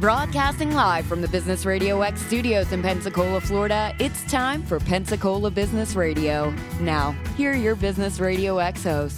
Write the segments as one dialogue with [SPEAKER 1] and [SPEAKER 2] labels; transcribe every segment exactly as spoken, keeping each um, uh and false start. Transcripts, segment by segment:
[SPEAKER 1] Broadcasting live from the Business Radio X studios in Pensacola, Florida, it's time for Pensacola Business Radio. Now, here are your Business Radio X hosts.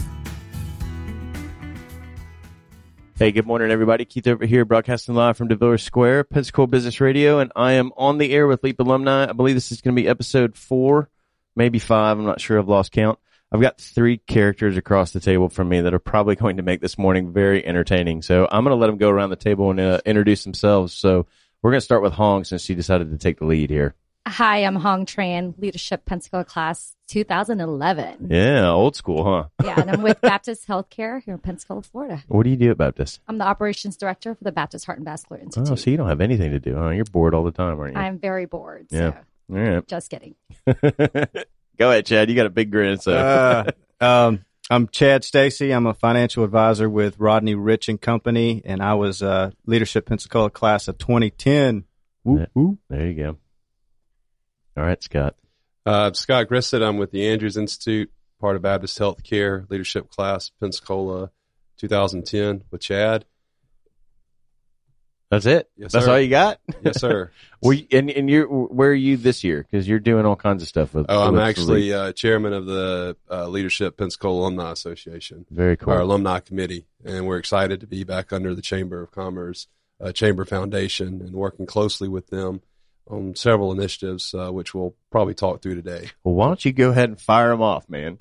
[SPEAKER 2] Hey, good morning, everybody. Keith over here, broadcasting live from DeVille Square, Pensacola Business Radio, and I am on the air with Leap Alumni. I believe this is going to be episode four, maybe five. I'm not sure. I've lost count. I've got three characters across the table from me that are probably going to make this morning very entertaining. So I'm going to let them go around the table and uh, introduce themselves. So we're going to start with Hong since she decided to take the lead here.
[SPEAKER 3] Hi, I'm Hong Tran, Leadership Pensacola Class two thousand eleven.
[SPEAKER 2] Yeah, old school, huh?
[SPEAKER 3] Yeah, and I'm with Baptist Healthcare here in Pensacola, Florida.
[SPEAKER 2] What do you do at Baptist?
[SPEAKER 3] I'm the Operations Director for the Baptist Heart and Vascular Institute.
[SPEAKER 2] Oh, so you don't have anything to do, huh? You're bored all the time, aren't you?
[SPEAKER 3] I'm very bored.
[SPEAKER 2] Yeah.
[SPEAKER 3] So
[SPEAKER 2] all right.
[SPEAKER 3] just kidding.
[SPEAKER 2] Go ahead, Chad. You got a big grin. So.
[SPEAKER 4] uh, um, I'm Chad Stacy. I'm a financial advisor with Rodney Rich and Company, and I was uh, Leadership Pensacola Class of twenty ten.
[SPEAKER 2] Woo, woo. There you go. All right, Scott.
[SPEAKER 5] Uh, Scott Grissett. I'm with the Andrews Institute, part of Baptist Healthcare, Leadership Class Pensacola two thousand ten with Chad.
[SPEAKER 2] That's it?
[SPEAKER 5] Yes,
[SPEAKER 2] That's
[SPEAKER 5] sir.
[SPEAKER 2] all you got?
[SPEAKER 5] Yes, sir.
[SPEAKER 2] Were you, and and you're, where are you this year? Because you're doing all kinds of stuff with.
[SPEAKER 5] Oh, I'm
[SPEAKER 2] with
[SPEAKER 5] actually uh, chairman of the uh, Leadership Pensacola Alumni Association.
[SPEAKER 2] Very cool.
[SPEAKER 5] Our alumni committee, and we're excited to be back under the Chamber of Commerce, uh, Chamber Foundation, and working closely with them on several initiatives, uh, which we'll probably talk through today.
[SPEAKER 2] Well, why don't you go ahead and fire them off, man?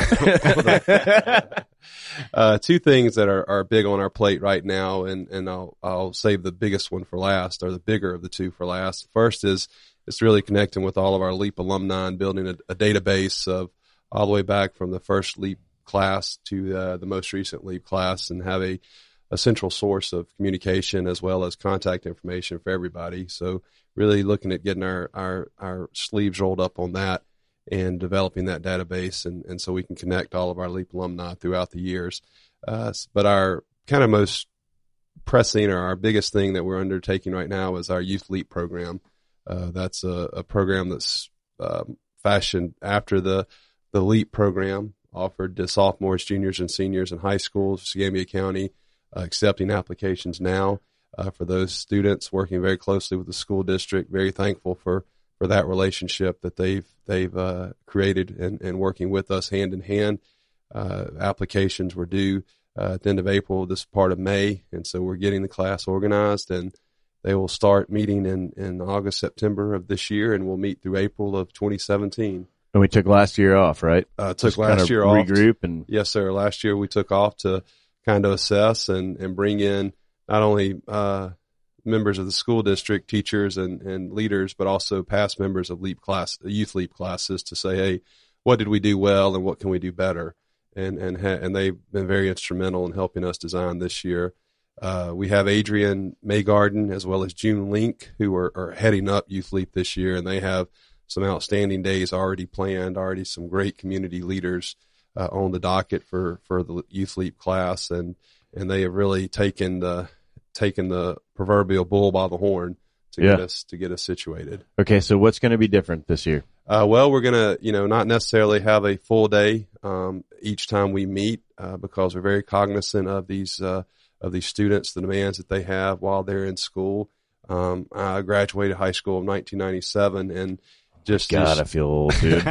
[SPEAKER 5] uh, two things that are, are big on our plate right now, and, and I'll, I'll save the biggest one for last, or the bigger of the two for last. First is it's really connecting with all of our LEAP alumni and building a, a database of all the way back from the first LEAP class to uh, the most recent LEAP class, and have a, a central source of communication as well as contact information for everybody. So really looking at getting our, our, our sleeves rolled up on that and developing that database, and, and so we can connect all of our LEAP alumni throughout the years. Uh, but our kind of most pressing, or our biggest thing that we're undertaking right now, is our Youth LEAP program. Uh, that's a, a program that's um, fashioned after the, the LEAP program, offered to sophomores, juniors, and seniors in high schools, Escambia County, uh, accepting applications now. Uh, for those students, working very closely with the school district, very thankful for, for that relationship that they've they've uh, created, and, and working with us hand in hand. Uh, applications were due uh, at the end of April, this part of May, and so we're getting the class organized, and they will start meeting in, in August, September of this year, and we'll meet through April of twenty seventeen.
[SPEAKER 2] And we took last year off, right?
[SPEAKER 5] Uh, took
[SPEAKER 2] Just
[SPEAKER 5] last
[SPEAKER 2] kind of
[SPEAKER 5] year off.
[SPEAKER 2] Regroup and
[SPEAKER 5] Yes, sir. Last year we took off to kind of assess and, and bring in not only uh, members of the school district, teachers and, and leaders, but also past members of LEAP class, Youth LEAP classes, to say, hey, what did we do well and what can we do better? And and ha- and they've been very instrumental in helping us design this year. Uh, we have Adrian Maygarden as well as June Link, who are, are heading up Youth LEAP this year, and they have some outstanding days already planned, already some great community leaders uh, on the docket for, for the Youth LEAP class, and and they have really taken the taken the proverbial bull by the horn to
[SPEAKER 2] Yeah.
[SPEAKER 5] get us to get us situated.
[SPEAKER 2] okay. So what's going to be different this year?
[SPEAKER 5] Uh, well, we're gonna, you know, not necessarily have a full day um, each time we meet, uh, because we're very cognizant of these uh, of these students, the demands that they have while they're in school. Um, I graduated high school in nineteen ninety-seven, and just
[SPEAKER 2] God, I
[SPEAKER 5] just,
[SPEAKER 2] feel old, dude.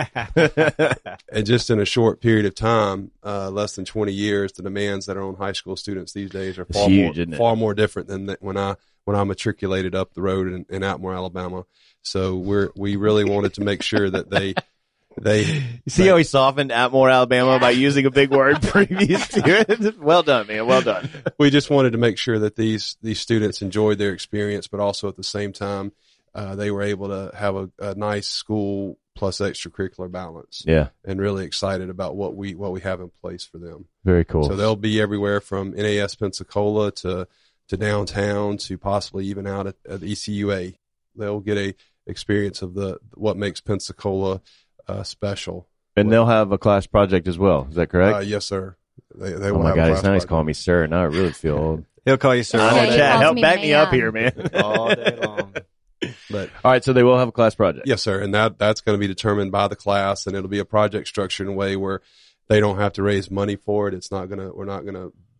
[SPEAKER 5] and just in a short period of time, uh, less than twenty years, the demands that are on high school students these days are
[SPEAKER 2] It's
[SPEAKER 5] far
[SPEAKER 2] huge,
[SPEAKER 5] more
[SPEAKER 2] isn't it?
[SPEAKER 5] far more different than that when I when I matriculated up the road in, in Atmore, Alabama. So we're we really wanted to make sure that they they
[SPEAKER 2] You see how he softened Atmore, Alabama by using a big word previous to it? Well done, man. Well done.
[SPEAKER 5] we just wanted to make sure that these these students enjoyed their experience, but also at the same time uh, they were able to have a, a nice school plus extracurricular balance.
[SPEAKER 2] Yeah.
[SPEAKER 5] And really excited about what we what we have in place for them.
[SPEAKER 2] Very cool.
[SPEAKER 5] So they'll be everywhere from N A S Pensacola to to downtown to possibly even out at, at E C U A. They'll get a experience of the what makes Pensacola uh, special.
[SPEAKER 2] And they'll have a class project as well. Is that correct?
[SPEAKER 5] Uh, yes, sir. They, they
[SPEAKER 2] oh
[SPEAKER 5] will
[SPEAKER 2] my
[SPEAKER 5] have
[SPEAKER 2] God,
[SPEAKER 5] a
[SPEAKER 2] he's
[SPEAKER 5] class
[SPEAKER 2] now he's
[SPEAKER 5] project.
[SPEAKER 2] calling me sir. Now I really feel old.
[SPEAKER 4] He'll call you sir
[SPEAKER 2] I
[SPEAKER 4] all
[SPEAKER 2] know,
[SPEAKER 3] he
[SPEAKER 4] day,
[SPEAKER 2] Chad,
[SPEAKER 3] calls
[SPEAKER 2] help
[SPEAKER 3] me
[SPEAKER 2] back me up
[SPEAKER 3] ma'am.
[SPEAKER 2] here, man.
[SPEAKER 4] all day long.
[SPEAKER 5] But
[SPEAKER 2] All right, so they will have a class project.
[SPEAKER 5] yes, sir. And that that's going to be determined by the class, and it'll be a project structured in a way where they don't have to raise money for it. It's not gonna we're not gonna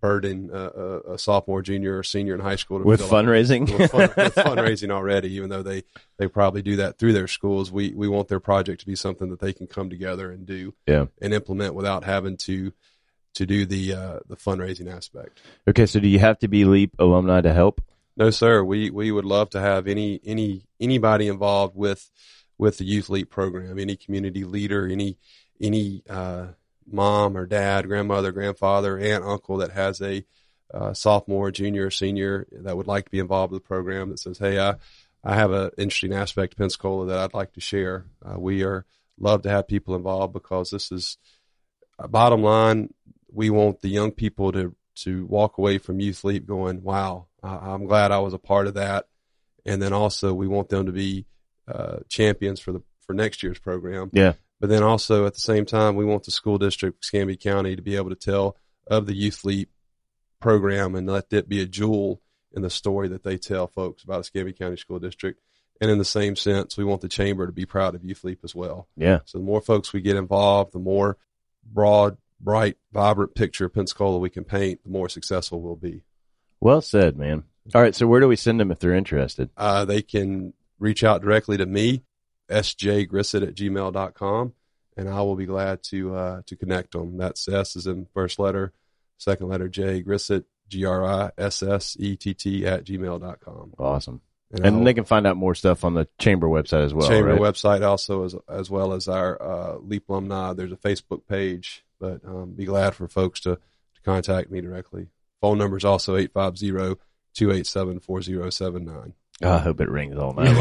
[SPEAKER 5] burden uh, a, a sophomore, junior, or senior in high school to
[SPEAKER 2] with
[SPEAKER 5] feel
[SPEAKER 2] fundraising.
[SPEAKER 5] Like, with, fun, with fundraising already, even though they, they probably do that through their schools. We we want their project to be something that they can come together and do
[SPEAKER 2] Yeah.
[SPEAKER 5] and implement without having to to do the uh, the fundraising aspect.
[SPEAKER 2] Okay, so do you have to be LEAP alumni to help?
[SPEAKER 5] No, sir. We we would love to have any any anybody involved with with the Youth LEAP program, any community leader, any any uh, mom or dad, grandmother, grandfather, aunt, uncle that has a uh, sophomore, junior, or senior that would like to be involved with the program that says, hey, I, I have an interesting aspect of Pensacola that I'd like to share. Uh, we are love to have people involved because this is, uh, bottom line, we want the young people to, to walk away from Youth LEAP going, wow, I, I'm glad I was a part of that. And then also we want them to be uh, champions for the for next year's program.
[SPEAKER 2] Yeah.
[SPEAKER 5] But then also at the same time, we want the school district, Escambia County, to be able to tell of the Youth LEAP program and let it be a jewel in the story that they tell folks about Escambia County School District. And in the same sense, we want the chamber to be proud of Youth LEAP as well.
[SPEAKER 2] Yeah.
[SPEAKER 5] So the more folks we get involved, the more broad, bright, vibrant picture of Pensacola we can paint, the more successful we'll be.
[SPEAKER 2] Well said, man. All right, so where do we send them if they're interested?
[SPEAKER 5] Uh, they can reach out directly to me, s j grissett at gmail dot com, and I will be glad to uh, to connect them. That's S is in first letter, second letter J, Grissett, G R I S S E T T at gmail dot com.
[SPEAKER 2] Awesome.
[SPEAKER 5] And,
[SPEAKER 2] And
[SPEAKER 5] I'll-
[SPEAKER 2] they can find out more stuff on the chamber website as well,
[SPEAKER 5] chamber
[SPEAKER 2] right?
[SPEAKER 5] website also, as as well as our uh, LEAP alumni. There's a Facebook page, but um, be glad for folks to, to contact me directly. Phone number is also eight five zero, two eight seven, four zero seven nine.
[SPEAKER 2] Oh, I hope it rings all night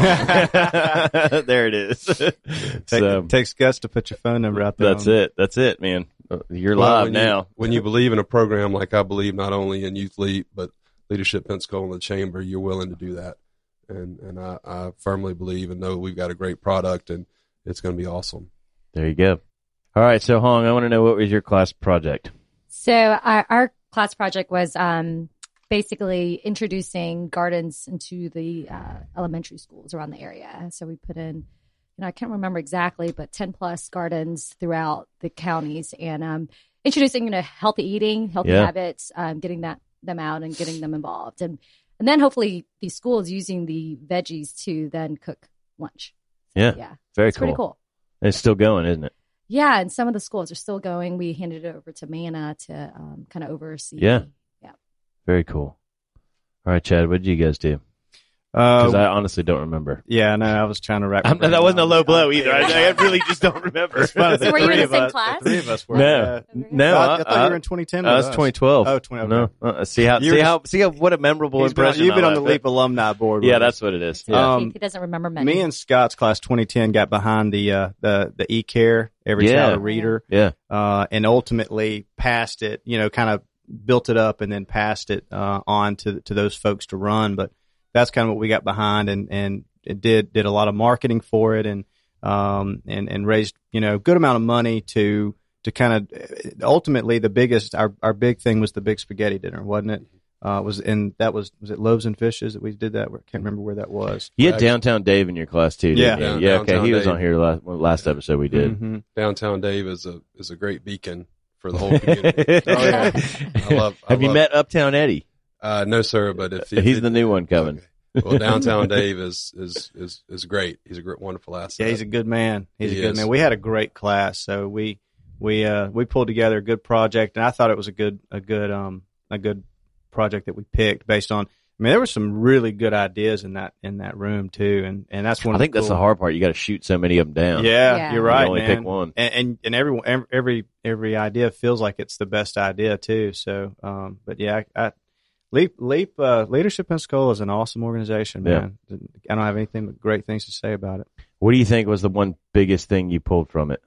[SPEAKER 2] long. There it is.
[SPEAKER 4] Take,
[SPEAKER 2] So
[SPEAKER 4] it takes guts to put your phone number out there.
[SPEAKER 2] that's
[SPEAKER 4] on-
[SPEAKER 2] it. That's it, man. You're
[SPEAKER 5] Well,
[SPEAKER 2] live
[SPEAKER 5] when
[SPEAKER 2] now.
[SPEAKER 5] You, when you believe in a program like I believe, not only in Youth LEAP, but Leadership Pensacola and the Chamber, you're willing to do that. And and I, I firmly believe and know we've got a great product and it's going to be awesome.
[SPEAKER 2] There you go. All right, so Hong, I want to know, what was your class project?
[SPEAKER 3] So our, our class project was um, basically introducing gardens into the uh, elementary schools around the area. So we put in, you know, I can't remember exactly, but ten plus gardens throughout the counties, and um, introducing, you know, healthy eating, healthy
[SPEAKER 2] Yeah.
[SPEAKER 3] habits, um, getting that them out and getting them involved, and and then hopefully the schools using the veggies to then cook lunch.
[SPEAKER 2] Yeah,
[SPEAKER 3] Yeah,
[SPEAKER 2] very
[SPEAKER 3] it's
[SPEAKER 2] cool.
[SPEAKER 3] pretty cool.
[SPEAKER 2] And it's still going, isn't it?
[SPEAKER 3] Yeah, and some of the schools are still going. We handed it over to Manna to um, kind of oversee.
[SPEAKER 2] Yeah.
[SPEAKER 3] Yeah.
[SPEAKER 2] Very cool. All right, Chad, what did you guys do? Because
[SPEAKER 4] Uh,
[SPEAKER 2] I honestly don't remember.
[SPEAKER 4] yeah, no, I was trying to rack. my
[SPEAKER 2] I'm,
[SPEAKER 4] brain
[SPEAKER 2] that wasn't a
[SPEAKER 4] on-
[SPEAKER 2] low blow either. I, I really just don't remember.
[SPEAKER 4] It's funny, the
[SPEAKER 3] So were you in
[SPEAKER 4] three
[SPEAKER 3] the
[SPEAKER 4] of
[SPEAKER 3] same
[SPEAKER 4] us-
[SPEAKER 3] class?
[SPEAKER 4] The three of us were.
[SPEAKER 2] No,
[SPEAKER 4] yeah.
[SPEAKER 2] no.
[SPEAKER 4] I, I thought you were in twenty ten.
[SPEAKER 2] I
[SPEAKER 4] with
[SPEAKER 2] was
[SPEAKER 4] us.
[SPEAKER 2] twenty twelve.
[SPEAKER 4] Oh, twenty. Okay.
[SPEAKER 2] No, uh, see how
[SPEAKER 4] You
[SPEAKER 2] see
[SPEAKER 4] were
[SPEAKER 2] how see how what a memorable
[SPEAKER 4] He's been on-
[SPEAKER 2] impression.
[SPEAKER 4] you've been
[SPEAKER 2] I
[SPEAKER 4] on the
[SPEAKER 2] left.
[SPEAKER 4] LEAP alumni board.
[SPEAKER 2] Yeah,
[SPEAKER 4] with
[SPEAKER 2] that's
[SPEAKER 4] us.
[SPEAKER 2] what it is.
[SPEAKER 3] Yeah,
[SPEAKER 2] Yeah.
[SPEAKER 4] Um,
[SPEAKER 3] Keith, he doesn't remember many.
[SPEAKER 4] Me and Scott's class twenty ten got behind the uh, the the e-care every
[SPEAKER 2] Yeah.
[SPEAKER 4] child a reader,
[SPEAKER 2] yeah.
[SPEAKER 4] uh, and ultimately passed it. You know, kind of built it up and then passed it uh, on to to those folks to run. But that's kind of what we got behind, and and it did did a lot of marketing for it, and um and and raised, you know, good amount of money to to kind of ultimately the biggest our our big thing was the big spaghetti dinner, wasn't it? Uh, was and that was was it Loaves and Fishes that we did that? I can't remember where that was.
[SPEAKER 2] You had
[SPEAKER 5] Actually-
[SPEAKER 2] Downtown Dave in your class too,
[SPEAKER 4] Yeah.
[SPEAKER 2] didn't you?
[SPEAKER 5] Down-
[SPEAKER 2] Yeah, okay.
[SPEAKER 5] Downtown
[SPEAKER 2] He was
[SPEAKER 5] Dave.
[SPEAKER 2] on here last last episode we did.
[SPEAKER 4] Mhm.
[SPEAKER 5] Downtown Dave is a is a great beacon for the whole community.
[SPEAKER 2] Oh,
[SPEAKER 4] yeah.
[SPEAKER 5] I love. I
[SPEAKER 2] Have you
[SPEAKER 5] love-
[SPEAKER 2] met Uptown Eddie?
[SPEAKER 5] Uh, no, sir. But if, if
[SPEAKER 2] He's
[SPEAKER 5] it-
[SPEAKER 2] the new one coming.
[SPEAKER 5] Okay. Well, Downtown Dave is is is is great. He's a great, wonderful asset.
[SPEAKER 4] Yeah, he's a good man. He's
[SPEAKER 5] He
[SPEAKER 4] a good
[SPEAKER 5] is.
[SPEAKER 4] man. We had a great class, so we we uh we pulled together a good project, and I thought it was a good a good um a good project that we picked based on. I mean, there were some really good ideas in that in that room too, and and that's one.
[SPEAKER 2] I
[SPEAKER 4] of
[SPEAKER 2] think
[SPEAKER 4] the
[SPEAKER 2] that's
[SPEAKER 4] cool-
[SPEAKER 2] the hard part. You got to shoot so many of them down.
[SPEAKER 4] Yeah,
[SPEAKER 3] Yeah.
[SPEAKER 4] you're
[SPEAKER 3] You
[SPEAKER 4] right,
[SPEAKER 2] only
[SPEAKER 4] man.
[SPEAKER 2] pick one.
[SPEAKER 4] and and, and everyone every, every every idea feels like it's the best idea too. So, um, but yeah, I, I Leap Leap uh, Leadership Pensacola is an awesome organization, man. I don't have anything but great things to say about it.
[SPEAKER 2] What do you think was the one biggest thing you pulled from it?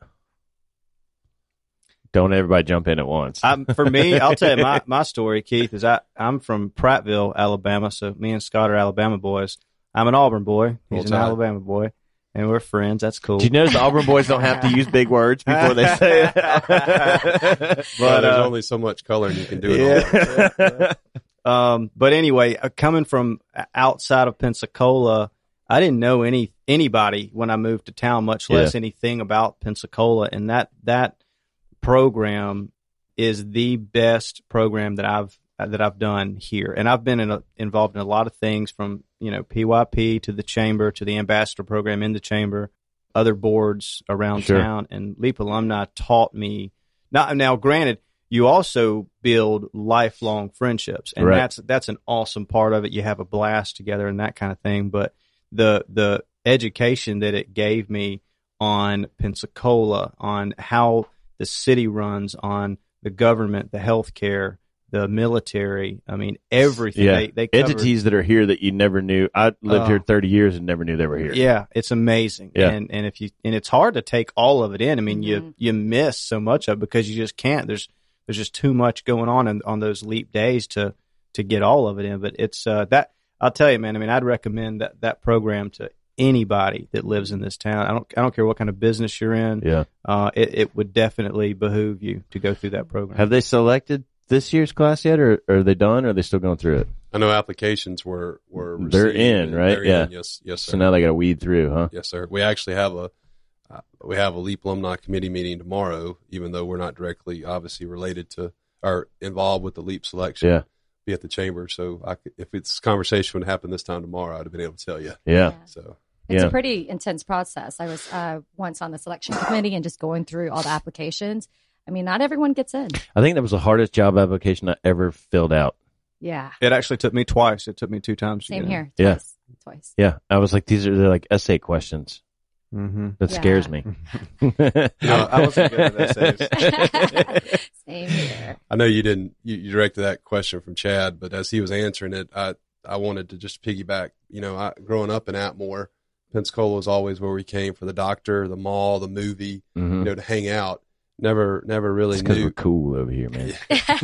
[SPEAKER 2] Don't everybody jump in at once.
[SPEAKER 4] Um, for me, I'll tell you my, my story, Keith, is I, I'm from Prattville, Alabama. So me and Scott are Alabama boys. I'm an Auburn boy. He's
[SPEAKER 5] Roll
[SPEAKER 4] an
[SPEAKER 5] Tide.
[SPEAKER 4] Alabama boy. And we're friends. That's cool.
[SPEAKER 2] Do you notice the Auburn boys don't have to use big words before they say it?
[SPEAKER 5] But
[SPEAKER 4] But,
[SPEAKER 5] there's
[SPEAKER 4] uh,
[SPEAKER 5] only so much color and you can do it all.
[SPEAKER 4] Yeah. um, but anyway, uh, coming from outside of Pensacola, I didn't know any anybody when I moved to town, much less
[SPEAKER 2] Yeah.
[SPEAKER 4] anything about Pensacola. And that that program is the best program that I've uh, that I've done here, and I've been in a, involved in a lot of things from you know P Y P to the chamber to the ambassador program in the chamber, other boards around
[SPEAKER 2] Sure.
[SPEAKER 4] town, and LEAP alumni taught me. Now, now, granted, you also build lifelong friendships, and
[SPEAKER 2] Right.
[SPEAKER 4] that's that's an awesome part of it. You have a blast together and that kind of thing. But the the education that it gave me on Pensacola, on how the city runs, on the government, the healthcare, the military. I mean, everything.
[SPEAKER 2] Yeah.
[SPEAKER 4] They, they covered,
[SPEAKER 2] Entities that are here that you never knew. I lived
[SPEAKER 4] Oh.
[SPEAKER 2] here thirty years and never knew they were here.
[SPEAKER 4] Yeah, it's amazing.
[SPEAKER 2] Yeah.
[SPEAKER 4] And and if you and it's hard to take all of it in. I mean,
[SPEAKER 3] Mhm.
[SPEAKER 4] you you miss so much of it because you just can't. There's there's just too much going on in, on those LEAP days to to get all of it in. But it's uh, that I'll tell you, man. I mean, I'd recommend that that program to anybody that lives in this town. I don't I don't care what kind of business you're in.
[SPEAKER 2] Yeah.
[SPEAKER 4] Uh, it, it would definitely behoove you to go through that program.
[SPEAKER 2] Have they selected this year's class yet, or, or are they done, or are they still going through it?
[SPEAKER 5] I know applications were were
[SPEAKER 2] They're
[SPEAKER 5] received,
[SPEAKER 2] in,
[SPEAKER 5] and
[SPEAKER 2] right?
[SPEAKER 5] they're
[SPEAKER 2] Yeah.
[SPEAKER 5] in. Yes, yes, sir.
[SPEAKER 2] So now they got to weed through, huh?
[SPEAKER 5] Yes, sir. We actually have a uh, we have a LEAP alumni committee meeting tomorrow, even though we're not directly, obviously, related to or involved with the LEAP selection.
[SPEAKER 2] Yeah.
[SPEAKER 5] Be at the chamber. So I could, if this conversation would happen this time tomorrow, I'd have been able to tell you.
[SPEAKER 2] Yeah.
[SPEAKER 5] So
[SPEAKER 3] It's
[SPEAKER 2] Yeah.
[SPEAKER 3] a pretty intense process. I was uh, once on the selection committee and just going through all the applications. I mean, not everyone gets in.
[SPEAKER 2] I think that was the hardest job application I ever filled out.
[SPEAKER 3] Yeah.
[SPEAKER 4] It actually took me twice. It took me two times.
[SPEAKER 3] Same
[SPEAKER 4] to get
[SPEAKER 3] here.
[SPEAKER 2] Yeah.
[SPEAKER 3] Twice. Twice.
[SPEAKER 2] Yeah. I was like, these are they're like essay questions.
[SPEAKER 4] Mm-hmm.
[SPEAKER 2] That
[SPEAKER 3] Yeah.
[SPEAKER 2] scares me.
[SPEAKER 5] You know,
[SPEAKER 4] I wasn't good at essays.
[SPEAKER 3] Same here.
[SPEAKER 5] I know you didn't you, you directed that question from Chad, but as he was answering it, I I wanted to just piggyback. You know, I, growing up in Atmore, Pensacola was always where we came for the doctor, the mall, the movie.
[SPEAKER 2] Mhm.
[SPEAKER 5] You know, to hang out. Never, never really
[SPEAKER 2] It's because
[SPEAKER 5] knew.
[SPEAKER 2] we're cool over here, man.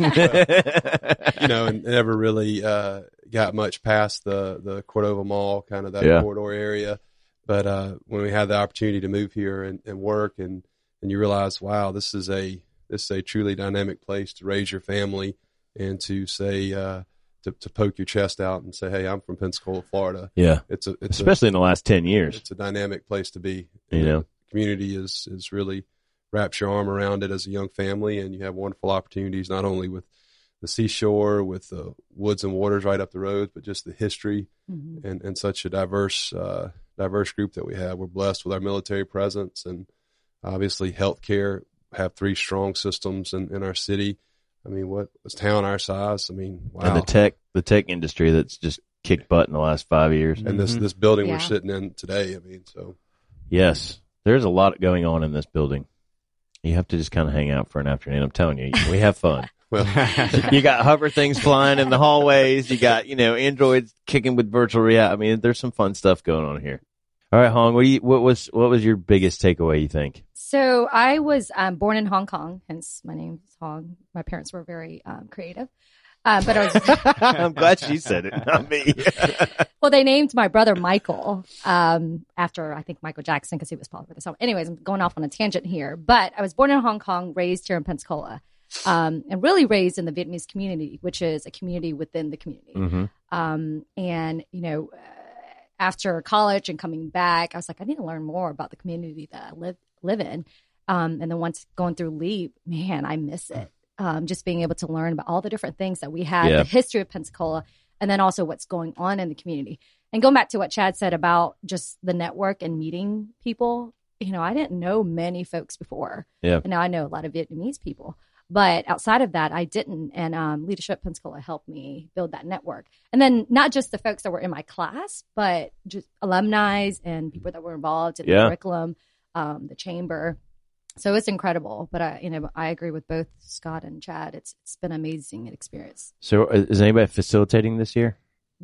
[SPEAKER 5] You know, and never really uh, got much past the the Cordova Mall, kind of that
[SPEAKER 2] Yeah.
[SPEAKER 5] corridor area. But uh, when we had the opportunity to move here and, and work, and and you realize, wow, this is a this is a truly dynamic place to raise your family and to say uh, to to poke your chest out and say, hey, I'm from Pensacola, Florida.
[SPEAKER 2] Yeah.
[SPEAKER 5] It's a it's
[SPEAKER 2] Especially in the last ten
[SPEAKER 5] a,
[SPEAKER 2] years.
[SPEAKER 5] it's a dynamic place to be.
[SPEAKER 2] You know?
[SPEAKER 5] The community is is really wraps your arm around it as a young family, and you have wonderful opportunities not only with the seashore, with the woods and waters right up the road, but just the history
[SPEAKER 3] Mhm.
[SPEAKER 5] and, and such a diverse uh, diverse group that we have. We're blessed with our military presence, and obviously healthcare. Have three strong systems in, in our city. I mean, what was town our size? I mean, wow.
[SPEAKER 2] And the tech the tech industry that's just kicked butt in the last five years.
[SPEAKER 5] And this
[SPEAKER 4] Mhm.
[SPEAKER 5] this building
[SPEAKER 3] Yeah.
[SPEAKER 5] we're sitting in today. I mean, so
[SPEAKER 2] Yes. There's a lot going on in this building. You have to just kind of hang out for an afternoon. I'm telling you, we have fun.
[SPEAKER 5] well.
[SPEAKER 2] You got hover things flying in the hallways. You got, you know, androids kicking with virtual reality. I mean, there's some fun stuff going on here. All right, Hong, what, do you, what was what was your biggest takeaway, you think?
[SPEAKER 3] So I was um, born in Hong Kong, hence my name is Hong. My parents were very um, creative. Uh, but I was
[SPEAKER 2] I'm glad she said it, not me.
[SPEAKER 3] well, they named my brother Michael um, after I think Michael Jackson because he was popular with the song. Anyways, I'm going off on a tangent here, but I was born in Hong Kong, raised here in Pensacola, um, and really raised in the Vietnamese community, which is a community within the community.
[SPEAKER 2] hmm
[SPEAKER 3] Um, and you know, uh, after college and coming back, I was like, I need to learn more about the community that I live live in. Um, and then once going through LEAP, man, I miss it. Um, just being able to learn about all the different things that we have,
[SPEAKER 2] Yeah.
[SPEAKER 3] the history of Pensacola, and then also what's going on in the community. And going back to what Chad said about just the network and meeting people, you know, I didn't know many folks before.
[SPEAKER 2] Yeah.
[SPEAKER 3] And now I know a lot of Vietnamese people. But outside of that, I didn't. And um, Leadership Pensacola helped me build that network. And then not just the folks that were in my class, but just alumni and people that were involved in
[SPEAKER 2] Yeah.
[SPEAKER 3] the curriculum, um, the chamber. So it's incredible. But I, you know, I agree with both Scott and Chad. It's it's been an amazing experience.
[SPEAKER 2] So uh, is anybody facilitating this year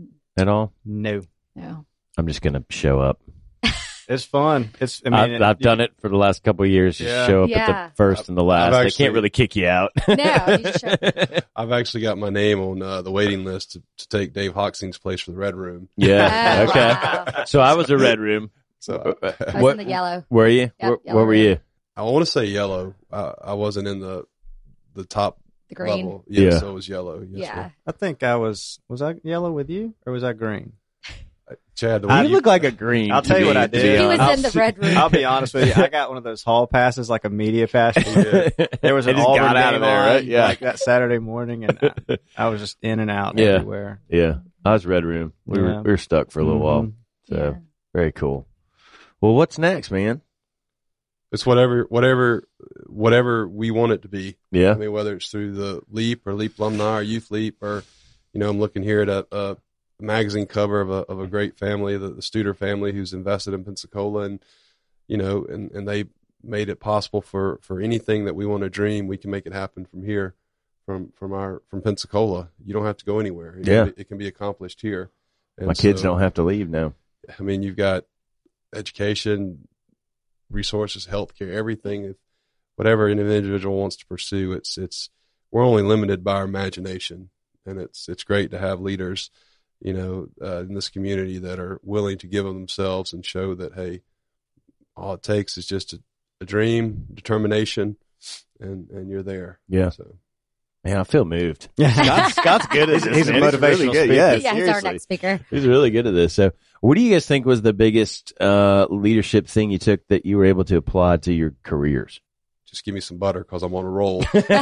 [SPEAKER 2] at all?
[SPEAKER 4] No,
[SPEAKER 3] Yeah.
[SPEAKER 2] I'm just going to show up.
[SPEAKER 4] it's fun. It's. I
[SPEAKER 2] I
[SPEAKER 4] mean,
[SPEAKER 2] I've, I've done it for the last couple of years. Just
[SPEAKER 4] Yeah.
[SPEAKER 2] show up
[SPEAKER 3] Yeah.
[SPEAKER 2] at the first and the last.
[SPEAKER 5] I've
[SPEAKER 2] They
[SPEAKER 5] actually-
[SPEAKER 2] can't really kick you out.
[SPEAKER 3] No, you should.
[SPEAKER 5] I've actually got my name on uh, the waiting list to, to take Dave Hoxing's place for the Red Room.
[SPEAKER 2] Yeah.
[SPEAKER 3] Oh,
[SPEAKER 2] Okay.
[SPEAKER 3] wow.
[SPEAKER 2] So I was a red room.
[SPEAKER 5] So
[SPEAKER 3] I was
[SPEAKER 2] What-
[SPEAKER 3] in the yellow.
[SPEAKER 2] Were you?
[SPEAKER 3] Yep,
[SPEAKER 2] where,
[SPEAKER 3] yellow
[SPEAKER 2] where were
[SPEAKER 3] room.
[SPEAKER 2] you?
[SPEAKER 5] I want to say yellow. I, I wasn't in the the top
[SPEAKER 3] The green.
[SPEAKER 5] level. Yeah,
[SPEAKER 2] Yeah.
[SPEAKER 5] so it was yellow. Yes,
[SPEAKER 3] Yeah.
[SPEAKER 5] sir.
[SPEAKER 4] I think I was. Was I yellow with you, or was I green?
[SPEAKER 5] Chad, the
[SPEAKER 4] I-
[SPEAKER 5] way
[SPEAKER 2] You
[SPEAKER 5] you
[SPEAKER 2] look like a green.
[SPEAKER 4] I'll
[SPEAKER 2] to
[SPEAKER 4] tell you
[SPEAKER 2] me,
[SPEAKER 4] what I
[SPEAKER 2] to be
[SPEAKER 4] did.
[SPEAKER 3] He was
[SPEAKER 2] honest.
[SPEAKER 3] in the red room.
[SPEAKER 4] I'll be honest with you. I got one of those hall passes, like a media pass. There was
[SPEAKER 2] I
[SPEAKER 4] an
[SPEAKER 2] just
[SPEAKER 4] Auburn
[SPEAKER 2] got out
[SPEAKER 4] game
[SPEAKER 2] of there,
[SPEAKER 4] on,
[SPEAKER 2] right? Yeah.
[SPEAKER 4] like that Saturday morning, and I, I was just in and out
[SPEAKER 2] Yeah.
[SPEAKER 4] everywhere.
[SPEAKER 2] Yeah, I was red room. We
[SPEAKER 4] Yeah.
[SPEAKER 2] were we were stuck for a little while.
[SPEAKER 4] Mhm.
[SPEAKER 2] So
[SPEAKER 3] Yeah.
[SPEAKER 2] very cool. Well, what's next, man?
[SPEAKER 5] it's whatever, whatever, whatever we want it to be.
[SPEAKER 2] Yeah,
[SPEAKER 5] I mean, whether it's through the LEAP or LEAP alumni or Youth LEAP, or, you know, I'm looking here at a, a magazine cover of a of a great family, the, the Studer family, who's invested in Pensacola, and you know, and, and they made it possible for, for anything that we want to dream, we can make it happen from here, from from our from Pensacola. You don't have to go anywhere. It
[SPEAKER 2] Yeah.
[SPEAKER 5] can be, it can be accomplished here. And
[SPEAKER 2] my kids
[SPEAKER 5] so,
[SPEAKER 2] don't have to leave now.
[SPEAKER 5] I mean, you've got education, resources, healthcare, everything. If whatever an individual wants to pursue, it's it's we're only limited by our imagination, and it's it's great to have leaders, you know, uh, in this community that are willing to give of themselves and show that, hey, all it takes is just a, a dream, determination, and and you're there.
[SPEAKER 2] Yeah.
[SPEAKER 5] So
[SPEAKER 2] Man, I feel moved.
[SPEAKER 4] Yeah.
[SPEAKER 2] Scott's, Scott's good at
[SPEAKER 4] He's-
[SPEAKER 2] this.
[SPEAKER 4] he's a
[SPEAKER 2] man.
[SPEAKER 4] motivational
[SPEAKER 2] really good.
[SPEAKER 4] speaker.
[SPEAKER 2] Yeah,
[SPEAKER 3] yeah, he's our
[SPEAKER 2] seriously.
[SPEAKER 3] next speaker.
[SPEAKER 2] He's really good at this. So, what do you guys think was the biggest uh, leadership thing you took that you were able to apply to your careers?
[SPEAKER 5] just give me some butter because I'm on a roll.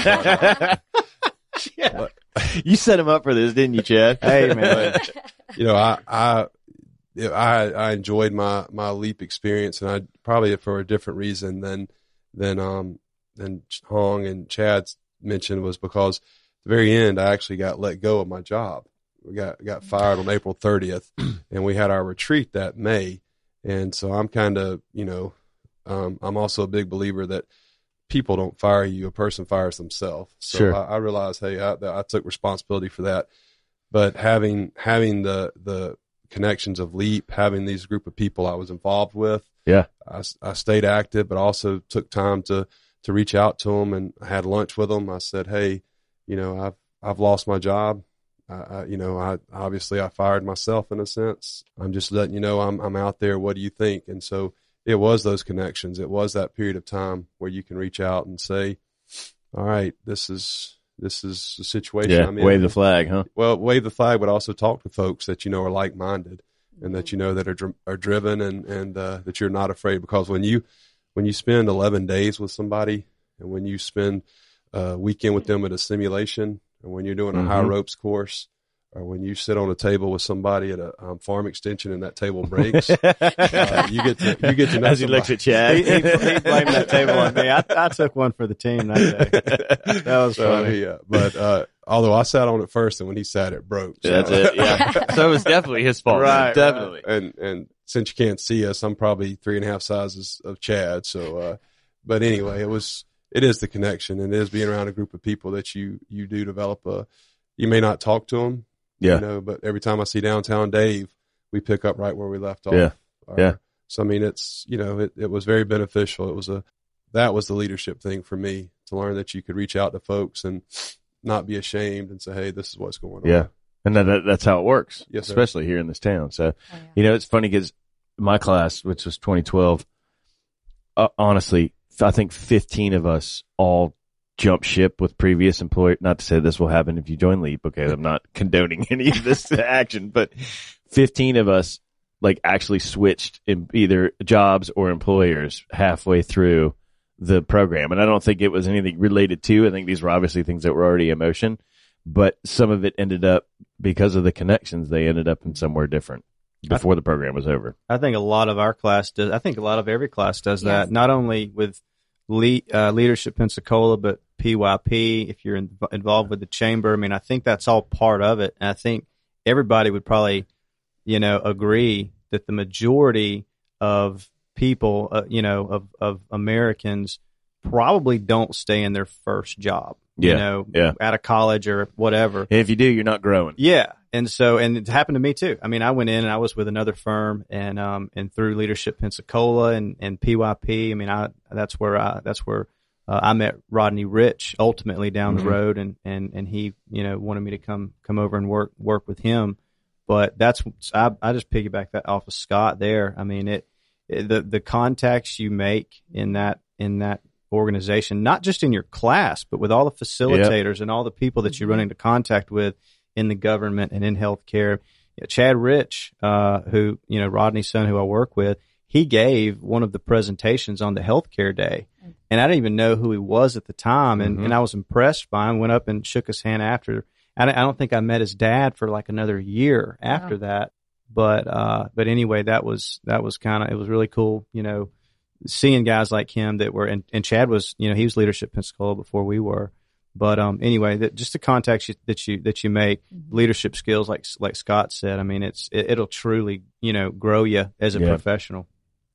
[SPEAKER 2] Yeah. You set him up for this, didn't you, Chad?
[SPEAKER 4] Hey, man.
[SPEAKER 5] you know, I, I, yeah, I, I enjoyed my, my LEAP experience, and I probably for a different reason than, than, um, than Hong and Chad mentioned, was because at the very end, I actually got let go of my job. We got, got fired on April thirtieth, and we had our retreat that May. And so I'm kind of, you know, um, I'm also a big believer that people don't fire you, a person fires themselves. So
[SPEAKER 2] Sure.
[SPEAKER 5] I, I realized, hey, I, I took responsibility for that. But having having the the connections of LEAP, having these group of people I was involved with,
[SPEAKER 2] Yeah.
[SPEAKER 5] I, I stayed active, but also took time to to reach out to them, and I had lunch with them. I said, hey, you know, I've I've lost my job. I, I, you know, I obviously I fired myself in a sense. I'm just letting you know I'm I'm out there. What do you think? And so it was those connections. It was that period of time where you can reach out and say, all right, this is this is the situation
[SPEAKER 2] Yeah.
[SPEAKER 5] I'm in.
[SPEAKER 2] Wave the flag, huh?
[SPEAKER 5] Well, wave the flag, but also talk to folks that you know are like-minded, and that you know that are dri- are driven, and and uh, that you're not afraid. Because when you when you spend eleven days with somebody, and when you spend a weekend with them at a simulation, and when you're doing a
[SPEAKER 2] Mhm.
[SPEAKER 5] high ropes course, or when you sit on a table with somebody at a um, farm extension and that table breaks, uh, you get to you get to know
[SPEAKER 2] As he looks at Chad.
[SPEAKER 4] he, he, he blamed that table on me. I, I took one for the team that day. That was
[SPEAKER 5] So,
[SPEAKER 4] funny.
[SPEAKER 5] yeah, but uh, although I sat on it first, and when he sat, it broke. So-
[SPEAKER 2] That's it. Yeah. So it was definitely his fault.
[SPEAKER 4] Right,
[SPEAKER 2] Definitely.
[SPEAKER 5] and and since you can't see us, I'm probably three and a half sizes of Chad. So, uh, but anyway, it was it is the connection, and it is being around a group of people that you you do develop a. You may not talk to them,
[SPEAKER 2] Yeah.
[SPEAKER 5] you know, but every time I see Downtown Dave, we pick up right where we left off.
[SPEAKER 2] Yeah.
[SPEAKER 5] Uh,
[SPEAKER 2] Yeah.
[SPEAKER 5] So I mean, it's you know, it it was very beneficial. It was a that was the leadership thing for me, to learn that you could reach out to folks and not be ashamed and say, hey, this is what's going on.
[SPEAKER 2] Yeah. And that, that, that's how it works,
[SPEAKER 5] Yes, sir.
[SPEAKER 2] especially here in this town. So,
[SPEAKER 3] Oh, yeah.
[SPEAKER 2] you know, it's funny because my class, which was twenty twelve, uh, honestly, I think fifteen of us all jumped ship with previous employer. Not to say this will happen if you join LEAP. Okay. I'm not condoning any of this action, but fifteen of us like actually switched in either jobs or employers halfway through the program. And I don't think it was anything related to, I think these were obviously things that were already in motion, but some of it ended up because of the connections, they ended up in somewhere different before the program was over.
[SPEAKER 4] I think a lot of our class does. I think a lot of every class does
[SPEAKER 3] Yes.
[SPEAKER 4] that. Not only with Le- uh, Leadership Pensacola, but P Y P. If you're in, involved with the chamber, I mean, I think that's all part of it. And I think everybody would probably, you know, agree that the majority of people, uh, you know, of of Americans probably don't stay in their first job.
[SPEAKER 2] Yeah,
[SPEAKER 4] You know,
[SPEAKER 2] yeah.
[SPEAKER 4] out of college or whatever.
[SPEAKER 2] And if you do, you're not growing.
[SPEAKER 4] Yeah. And so, and it happened to me too. I mean, I went in and I was with another firm, and, um, and through Leadership Pensacola and, and P Y P, I mean, I, that's where I, that's where, uh, I met Rodney Rich ultimately down
[SPEAKER 2] Mhm.
[SPEAKER 4] the road, and, and, and he, you know, wanted me to come, come over and work, work with him. But that's, I, I just piggyback that off of Scott there. I mean, it, it the, the contacts you make in that, in that organization, not just in your class, but with all the facilitators and all the people that you run into contact with in the government and in healthcare. Yeah, Chad Rich, uh, who, you know, Rodney's son, who I work with, he gave one of the presentations on the healthcare day. And I didn't even know who he was at the time. And,
[SPEAKER 2] Mm-hmm.
[SPEAKER 4] and I was impressed by him, went up and shook his hand after. I, I don't think I met his dad for like another year after
[SPEAKER 3] Wow.
[SPEAKER 4] that. But, uh, but anyway, that was, that was kind of, it was really cool, you know, seeing guys like him that were, and, and Chad was, you know, he was leadership Pensacola before we were. But, um, anyway, that just the contacts you, that you, that you make,
[SPEAKER 3] Mm-hmm.
[SPEAKER 4] leadership skills, like, like Scott said, I mean, it's, it, it'll truly, you know, grow you as a
[SPEAKER 2] Yeah.
[SPEAKER 4] professional.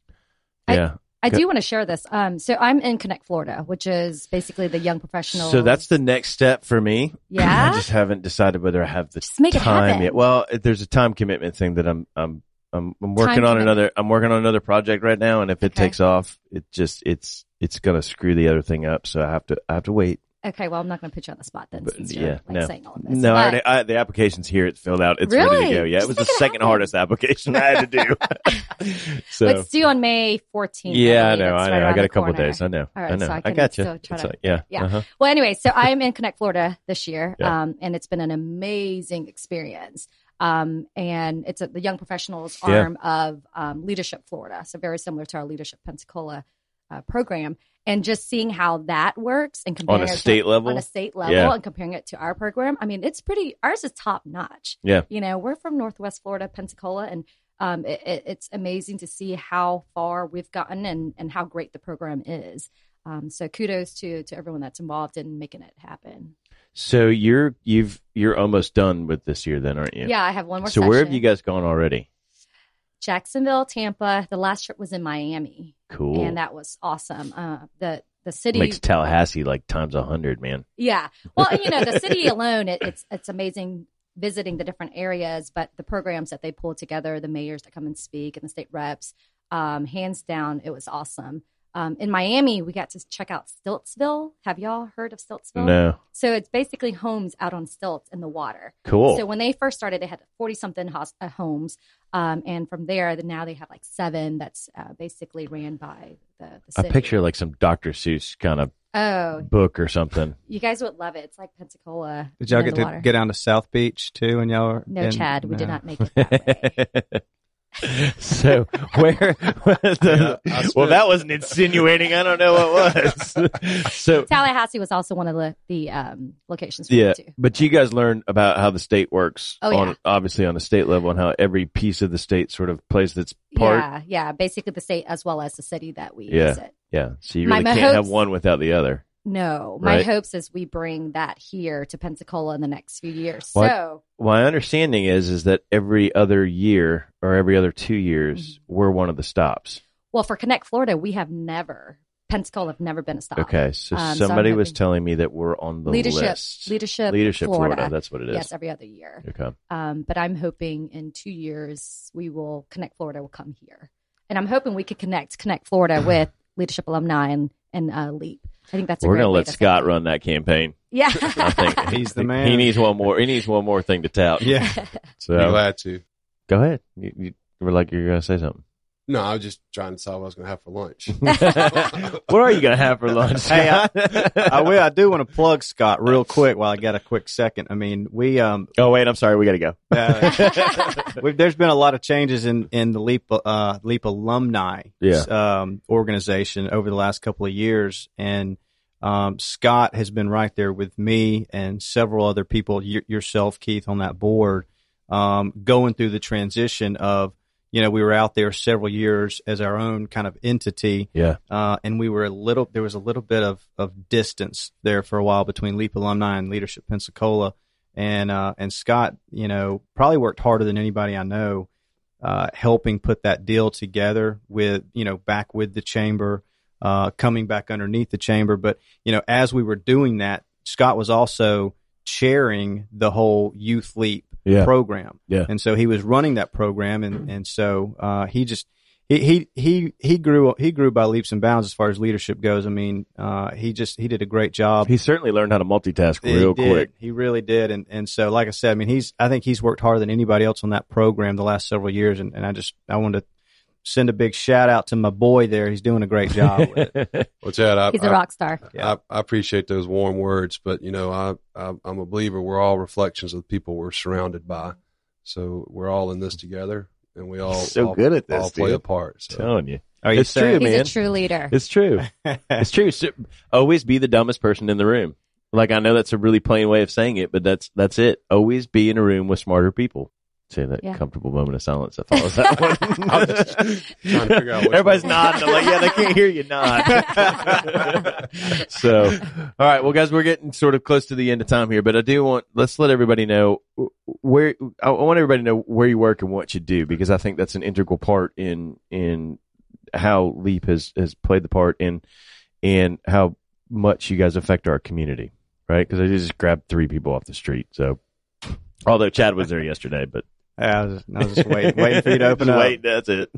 [SPEAKER 3] I-
[SPEAKER 2] Yeah.
[SPEAKER 3] I
[SPEAKER 2] Go-
[SPEAKER 3] do want to share this. Um, so I'm in Connect Florida, which is basically the young professional.
[SPEAKER 2] So that's the next step for me.
[SPEAKER 3] Yeah?
[SPEAKER 2] I just haven't decided whether I have the
[SPEAKER 3] Just make it
[SPEAKER 2] time
[SPEAKER 3] happen.
[SPEAKER 2] yet. Well, there's a time commitment thing that I'm I'm I'm, I'm working
[SPEAKER 3] Time
[SPEAKER 2] on
[SPEAKER 3] commitment.
[SPEAKER 2] another I'm working on another project right now, and if it
[SPEAKER 3] Okay.
[SPEAKER 2] takes off, it just it's it's gonna screw the other thing up. So I have to I have to wait.
[SPEAKER 3] Okay, well, I'm not going to put you on the spot then,
[SPEAKER 2] But,
[SPEAKER 3] since
[SPEAKER 2] yeah,
[SPEAKER 3] you're like,
[SPEAKER 2] no,
[SPEAKER 3] saying all of this.
[SPEAKER 2] no. I
[SPEAKER 3] But-
[SPEAKER 2] already, I, the application's here. It's filled out. It's ready
[SPEAKER 3] Really?
[SPEAKER 2] to go. Yeah,
[SPEAKER 3] Just
[SPEAKER 2] it was the
[SPEAKER 3] make it
[SPEAKER 2] second
[SPEAKER 3] happen.
[SPEAKER 2] hardest application I had to do. so
[SPEAKER 3] But it's due on May fourteenth.
[SPEAKER 2] yeah, I
[SPEAKER 3] believe.
[SPEAKER 2] know.
[SPEAKER 3] It's
[SPEAKER 2] I
[SPEAKER 3] right
[SPEAKER 2] know. I
[SPEAKER 3] around
[SPEAKER 2] got
[SPEAKER 3] the
[SPEAKER 2] a couple
[SPEAKER 3] corner.
[SPEAKER 2] days. I know.
[SPEAKER 3] All right,
[SPEAKER 2] I know.
[SPEAKER 3] so I
[SPEAKER 2] I
[SPEAKER 3] can
[SPEAKER 2] got you.
[SPEAKER 3] still try to-
[SPEAKER 2] yeah.
[SPEAKER 3] yeah.
[SPEAKER 2] Uh-huh.
[SPEAKER 3] Well, anyway, so I'm in Connect Florida this year,
[SPEAKER 2] Yeah.
[SPEAKER 3] um, and it's been an amazing experience. Um, and it's a, the young professionals
[SPEAKER 2] Yeah.
[SPEAKER 3] arm of um, Leadership Florida, so very similar to our Leadership Pensacola uh, program. And just seeing how that works and comparing
[SPEAKER 2] On a
[SPEAKER 3] it to-
[SPEAKER 2] state level?
[SPEAKER 3] on a state level,
[SPEAKER 2] Yeah.
[SPEAKER 3] and comparing it to our program, I mean, it's pretty. Ours is top notch.
[SPEAKER 2] Yeah.
[SPEAKER 3] You know, we're from Northwest Florida, Pensacola, and um, it, it, it's amazing to see how far we've gotten and, and how great the program is. Um, so kudos to to everyone that's involved in making it happen.
[SPEAKER 2] So you're you've you're almost done with this year, then, aren't you?
[SPEAKER 3] Yeah, I have one more.
[SPEAKER 2] So where have
[SPEAKER 3] session.
[SPEAKER 2] you guys gone already?
[SPEAKER 3] Jacksonville, Tampa. The last trip was in Miami,
[SPEAKER 2] Cool.
[SPEAKER 3] and that was awesome. Uh, the the city
[SPEAKER 2] Makes Tallahassee like times a hundred, man.
[SPEAKER 3] Yeah. Well, you know, the city alone, it, it's it's amazing visiting the different areas, but the programs that they pull together, the mayors that come and speak, and the state reps, um, hands down, it was awesome. Um, in Miami, we got to check out Stiltsville. Have y'all heard of Stiltsville?
[SPEAKER 2] No.
[SPEAKER 3] So it's basically homes out on stilts in the water.
[SPEAKER 2] Cool.
[SPEAKER 3] So when they first started, they had forty something hos- uh, homes, um, and from there, then now they have like seven. That's uh, basically ran by the, the
[SPEAKER 2] I
[SPEAKER 3] city.
[SPEAKER 2] picture like some Doctor Seuss kind of
[SPEAKER 3] Oh,
[SPEAKER 2] book or something.
[SPEAKER 3] you guys would love it. It's like Pensacola.
[SPEAKER 4] Did y'all
[SPEAKER 3] in
[SPEAKER 4] get
[SPEAKER 3] the
[SPEAKER 4] to
[SPEAKER 3] water.
[SPEAKER 4] get down to South Beach too? And y'all were
[SPEAKER 3] No,
[SPEAKER 4] in-
[SPEAKER 3] Chad, we did
[SPEAKER 4] no.
[SPEAKER 3] not make it that way.
[SPEAKER 2] So where? the,
[SPEAKER 5] Yeah, I
[SPEAKER 2] well,
[SPEAKER 5] spent-
[SPEAKER 2] that wasn't insinuating. I don't know what was. so
[SPEAKER 3] Tallahassee was also one of the the um, locations we
[SPEAKER 2] yeah,
[SPEAKER 3] went to.
[SPEAKER 2] but you guys learned about how the state works.
[SPEAKER 3] Oh,
[SPEAKER 2] on
[SPEAKER 3] yeah.
[SPEAKER 2] obviously on the state level and how every piece of the state sort of plays its part.
[SPEAKER 3] Yeah, yeah, basically the state as well as the city that we
[SPEAKER 2] Yeah.
[SPEAKER 3] visit.
[SPEAKER 2] Yeah. So you
[SPEAKER 3] My-
[SPEAKER 2] really
[SPEAKER 3] my
[SPEAKER 2] can't have
[SPEAKER 3] hopes-
[SPEAKER 2] one without the other.
[SPEAKER 3] No, my
[SPEAKER 2] Right.
[SPEAKER 3] hopes is we bring that here to Pensacola in the next few years.
[SPEAKER 2] Well, I-
[SPEAKER 3] So
[SPEAKER 2] My understanding is is that every other year or every other two years
[SPEAKER 3] Mm-hmm.
[SPEAKER 2] we're one of the stops.
[SPEAKER 3] well, for Connect Florida, we have never Pensacola have never been a stop.
[SPEAKER 2] Okay, so
[SPEAKER 3] Um, so I'm
[SPEAKER 2] somebody was
[SPEAKER 3] hoping-
[SPEAKER 2] telling me that we're on the
[SPEAKER 3] leadership,
[SPEAKER 2] list.
[SPEAKER 3] leadership,
[SPEAKER 2] Leadership
[SPEAKER 3] Florida.
[SPEAKER 2] Florida. That's what it is.
[SPEAKER 3] Yes, every other year.
[SPEAKER 2] Okay.
[SPEAKER 3] Um, but I'm hoping in two years we will Connect Florida will come here, and I'm hoping we could connect Connect Florida with Leadership Alumni and and uh, Leap. I think that's a
[SPEAKER 2] We're
[SPEAKER 3] great
[SPEAKER 2] gonna
[SPEAKER 3] way
[SPEAKER 2] let
[SPEAKER 3] to
[SPEAKER 2] Scott
[SPEAKER 3] think.
[SPEAKER 2] run that campaign.
[SPEAKER 3] Yeah,
[SPEAKER 2] I think
[SPEAKER 4] He's the man.
[SPEAKER 2] He needs one more. He needs one more thing to tout.
[SPEAKER 4] Yeah.
[SPEAKER 2] So
[SPEAKER 5] Be glad to.
[SPEAKER 2] go ahead. You, you were like you're gonna say something.
[SPEAKER 5] No, I was just trying to decide what I was going to have for lunch.
[SPEAKER 2] What are you gonna have for lunch?
[SPEAKER 4] Hey, I,
[SPEAKER 2] Scott?
[SPEAKER 4] I will. I do want to plug Scott real quick while I got a quick second. I mean, we um,
[SPEAKER 2] oh wait, I'm sorry. We gotta go.
[SPEAKER 4] uh, we've, there's been a lot of changes in in the Leap uh, Leap alumni
[SPEAKER 2] Yeah.
[SPEAKER 4] um, organization over the last couple of years, and um, Scott has been right there with me and several other people, y- yourself, Keith, on that board, um, going through the transition of. You know, we were out there several years as our own kind of entity,
[SPEAKER 2] Yeah.
[SPEAKER 4] uh, and we were a little. There was a little bit of, of distance there for a while between Leap Alumni and Leadership Pensacola, and uh, and Scott, you know, probably worked harder than anybody I know, uh, helping put that deal together with, you know, back with the chamber, uh, coming back underneath the chamber. But you know, as we were doing that, Scott was also chairing the whole Youth Leap
[SPEAKER 2] Yeah.
[SPEAKER 4] program.
[SPEAKER 2] Yeah.
[SPEAKER 4] And so he was running that program, and and so uh, he just he he he he grew he grew by leaps and bounds as far as leadership goes. I mean, uh, he just he did a great job.
[SPEAKER 2] He certainly learned how to multitask
[SPEAKER 4] He
[SPEAKER 2] real
[SPEAKER 4] did.
[SPEAKER 2] quick.
[SPEAKER 4] He really did. And and so, like I said, I mean, he's I think he's worked harder than anybody else on that program the last several years. And, and I just I wanted to send a big shout out to my boy there. He's doing a great job with it.
[SPEAKER 5] Well, Chad, I,
[SPEAKER 3] he's a
[SPEAKER 5] I,
[SPEAKER 3] rock star.
[SPEAKER 4] Yeah.
[SPEAKER 5] I, I appreciate those warm words, but you know, I, I I'm a believer. We're all reflections of the people we're surrounded by. So we're all in this together, and we all
[SPEAKER 2] So
[SPEAKER 5] all,
[SPEAKER 2] good at this,
[SPEAKER 5] all play
[SPEAKER 2] dude.
[SPEAKER 5] a part. So.
[SPEAKER 2] Telling you.
[SPEAKER 4] Are you
[SPEAKER 2] It's true,
[SPEAKER 4] saying-
[SPEAKER 3] He's
[SPEAKER 2] man.
[SPEAKER 3] a true leader.
[SPEAKER 2] It's true. It's true. So, always be the dumbest person in the room. Like, I know that's a really plain way of saying it, but that's that's it. Always be in a room with smarter people. Say that
[SPEAKER 3] Yeah.
[SPEAKER 2] comfortable moment of silence that follows that one.
[SPEAKER 5] I'm just trying to figure out which
[SPEAKER 2] Everybody's
[SPEAKER 5] one.
[SPEAKER 2] nodding. I'm like, yeah, they can't hear you nod. So, all right. Well, guys, we're getting sort of close to the end of time here, but I do want, let's let everybody know where, I want everybody to know where you work and what you do, because I think that's an integral part in, in how LEAP has, has played the part in, and how much you guys affect our community, right? Because I just grabbed three people off the street. So, although Chad was there yesterday, but
[SPEAKER 4] Yeah, I was, I was just waiting, waiting for you to open
[SPEAKER 2] just
[SPEAKER 4] up.
[SPEAKER 2] wait, that's it.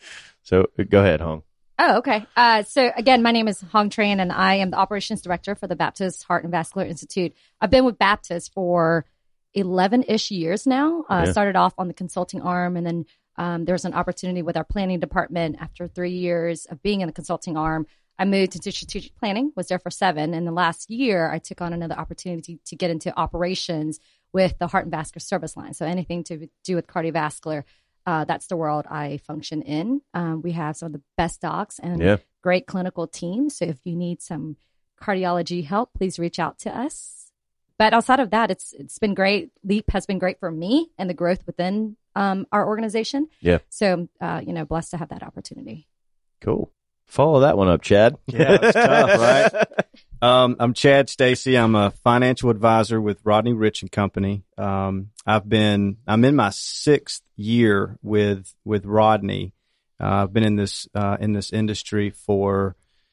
[SPEAKER 2] So go ahead, Hong.
[SPEAKER 3] Oh, okay. Uh, so again, my name is Hong Tran, and I am the operations director for the Baptist Heart and Vascular Institute. I've been with Baptist for eleven-ish years now. Uh,
[SPEAKER 2] Yeah.
[SPEAKER 3] Started off on the consulting arm, and then um, there was an opportunity with our planning department. After three years of being in the consulting arm, I moved into strategic planning, was there for seven. And the last year, I took on another opportunity to get into operations with the heart and vascular service line. So anything to do with cardiovascular, uh, that's the world I function in. Um, we have some of the best docs and
[SPEAKER 2] Yeah.
[SPEAKER 3] great clinical teams. So if you need some cardiology help, please reach out to us. But outside of that, it's it's been great. LEAP has been great for me and the growth within um, our organization.
[SPEAKER 2] Yeah.
[SPEAKER 3] So, uh, you know, blessed to have that opportunity.
[SPEAKER 2] Cool. Follow that one up, Chad.
[SPEAKER 4] Yeah, it's tough, right? Um, I'm Chad Stacy. I'm a financial advisor with Rodney Rich and Company. Um, I've been, I'm in my sixth year with, with Rodney. Uh, I've been in this, uh, in this industry for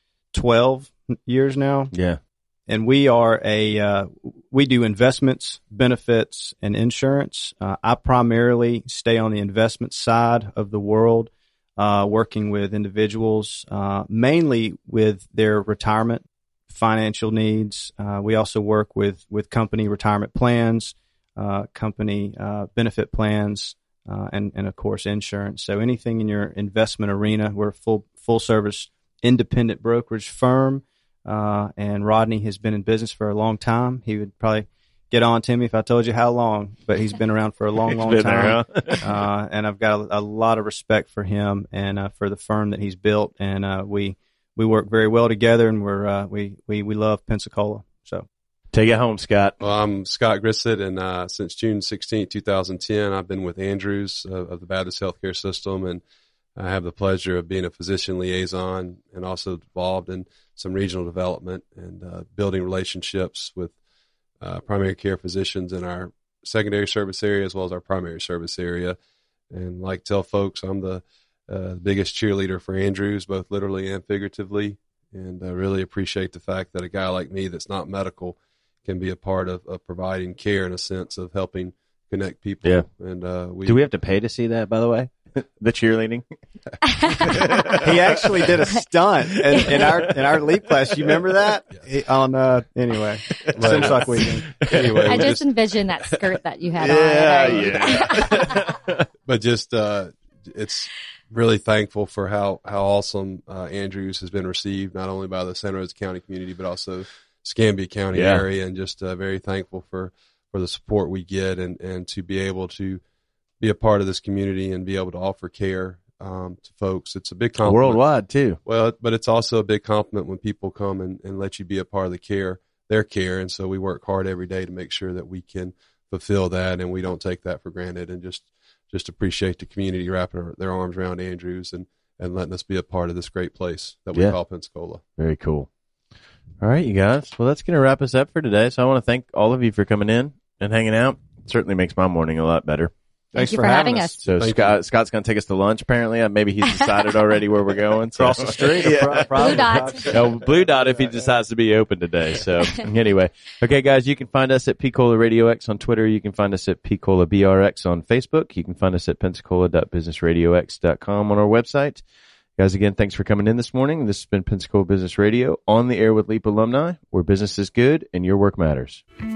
[SPEAKER 4] twelve years now.
[SPEAKER 2] Yeah.
[SPEAKER 4] And we are a, uh, we do investments, benefits, and insurance. Uh, I primarily stay on the investment side of the world. Uh, working with individuals, uh, mainly with their retirement financial needs. Uh, we also work with, with company retirement plans, uh, company, uh, benefit plans, uh, and, and of course insurance. So anything in your investment arena, we're a full, full service independent brokerage firm. Uh, and Rodney has been in business for a long time. He would probably get on to me if I told you how long, but he's been around for a long, long
[SPEAKER 2] Been
[SPEAKER 4] time.
[SPEAKER 2] there, huh?
[SPEAKER 4] uh, and I've got a, a lot of respect for him and uh, for the firm that he's built. And uh, we we work very well together, and we're uh, we we we love Pensacola. So
[SPEAKER 2] Take it home, Scott.
[SPEAKER 5] Well, I'm Scott Grissett, and uh, since June sixteenth, twenty ten, I've been with Andrews uh, of the Baptist Healthcare System, and I have the pleasure of being a physician liaison and also involved in some regional development and uh, building relationships with uh, primary care physicians in our secondary service area as well as our primary service area. And like tell folks, I'm the uh, biggest cheerleader for Andrews, both literally and figuratively, and I really appreciate the fact that a guy like me that's not medical can be a part of, of providing care in a sense of helping connect people.
[SPEAKER 2] Yeah.
[SPEAKER 5] And uh, we
[SPEAKER 2] Do we have to pay to see that, by the way? The cheerleading?
[SPEAKER 4] he actually did a stunt in, in our in our leap class. You remember that? He, on uh, anyway, seems like we.
[SPEAKER 5] anyway,
[SPEAKER 3] I
[SPEAKER 5] we
[SPEAKER 3] just
[SPEAKER 5] just,
[SPEAKER 3] envisioned that skirt that you had
[SPEAKER 2] Yeah,
[SPEAKER 3] on.
[SPEAKER 2] yeah.
[SPEAKER 5] but just uh, it's really thankful for how how awesome uh, Andrews has been received, not only by the Santa Rosa County community but also Scambia County
[SPEAKER 2] Yeah.
[SPEAKER 5] area, and just uh, very thankful for for the support we get and and to be able to be a part of this community and be able to offer care um, to folks. It's a big compliment.
[SPEAKER 2] Worldwide, too.
[SPEAKER 5] Well, but it's also a big compliment when people come and, and let you be a part of the care, their care. And so we work hard every day to make sure that we can fulfill that, and we don't take that for granted, and just, just appreciate the community wrapping their arms around Andrews and, and letting us be a part of this great place that we
[SPEAKER 2] Yeah.
[SPEAKER 5] call Pensacola.
[SPEAKER 2] Very cool. All right, you guys. Well, that's going to wrap us up for today. So I want to thank all of you for coming in and hanging out. It certainly makes my morning a lot better.
[SPEAKER 3] Thank
[SPEAKER 4] Thanks
[SPEAKER 3] you
[SPEAKER 4] for
[SPEAKER 3] for
[SPEAKER 4] having
[SPEAKER 3] having
[SPEAKER 4] us.
[SPEAKER 3] us.
[SPEAKER 2] So
[SPEAKER 5] Thank
[SPEAKER 2] Scott, Scott's going to take us to lunch, apparently. Uh, Maybe he's decided already where we're going. So.
[SPEAKER 4] Across the street.
[SPEAKER 2] Yeah.
[SPEAKER 3] Blue dot.
[SPEAKER 2] No, Blue Dot if he decides to be open today. So anyway, okay, guys, you can find us at Pensacola Radio X on Twitter. You can find us at Pensacola B R X on Facebook. You can find us at pensacola dot business radio x dot com on our website. Guys, again, thanks for coming in this morning. This has been Pensacola Business Radio on the air with LEAP alumni, where business is good and your work matters.